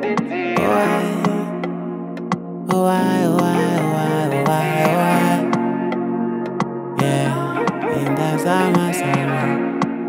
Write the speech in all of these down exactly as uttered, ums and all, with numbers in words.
why, why, why, why, why? Yeah, and that's how my song.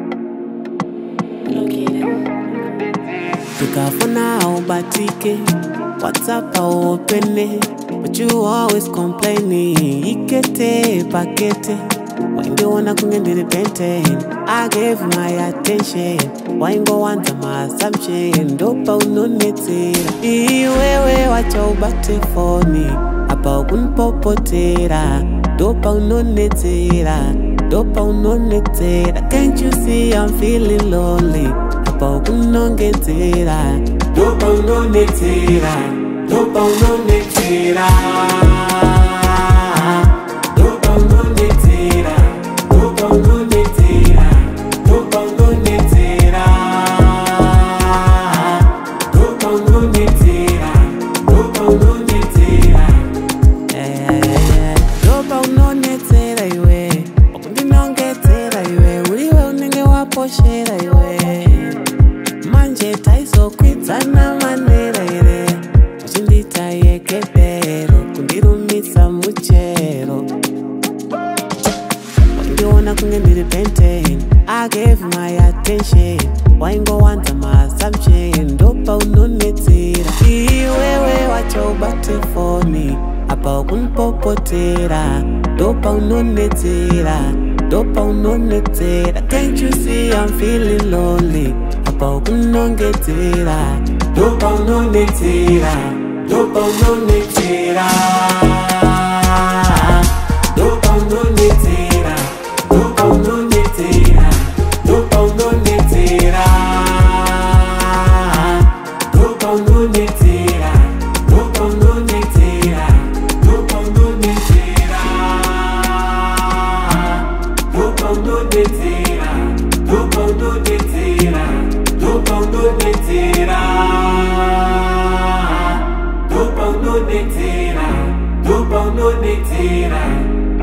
Tukafuna ubatike, WhatsApp open it, but you always complaining. Ikete pakete, when you wanna kungendiri painting, I gave my attention. Why go want my assumption? Dopa unonetera, iwewe wacha ubate phone, apa ukunpopotera. Dopa unonetera, dopa unonetera. Can't you see I'm feeling lonely? Apa ukunongetera, dopa unonetera, dopa unonetera. Dopa unonetera, dopa unonetera, dopa unonetera. Dopa unonetera, dopa unonetera. Eh, dopa unonetera iwe, okundinongetera iwe, uliwe unenge waposhera iwe. Manje taiso kwitana manera ire, uchindita yekebero, kundirumisa muchero. Wangiona kungendiri painting, I gave my attention. Waingo want my assumption, dopa unonetera. Iwewe wacha ubate phone, apa ukunpopotera. Dopa unonetera, dopa unonetera. Can't you see I'm feeling lonely? Apa ukunongetera, dopa unonetera, dopa unonetera. Dopa unonetera, dopa unonetera, dopa unonetera. Dopa unonetera, dopa unonetera, dopa unonetera. Dopa unonetera, dopa unonetera, dopa unonetera. Dopa unonetera, dopa unonetera.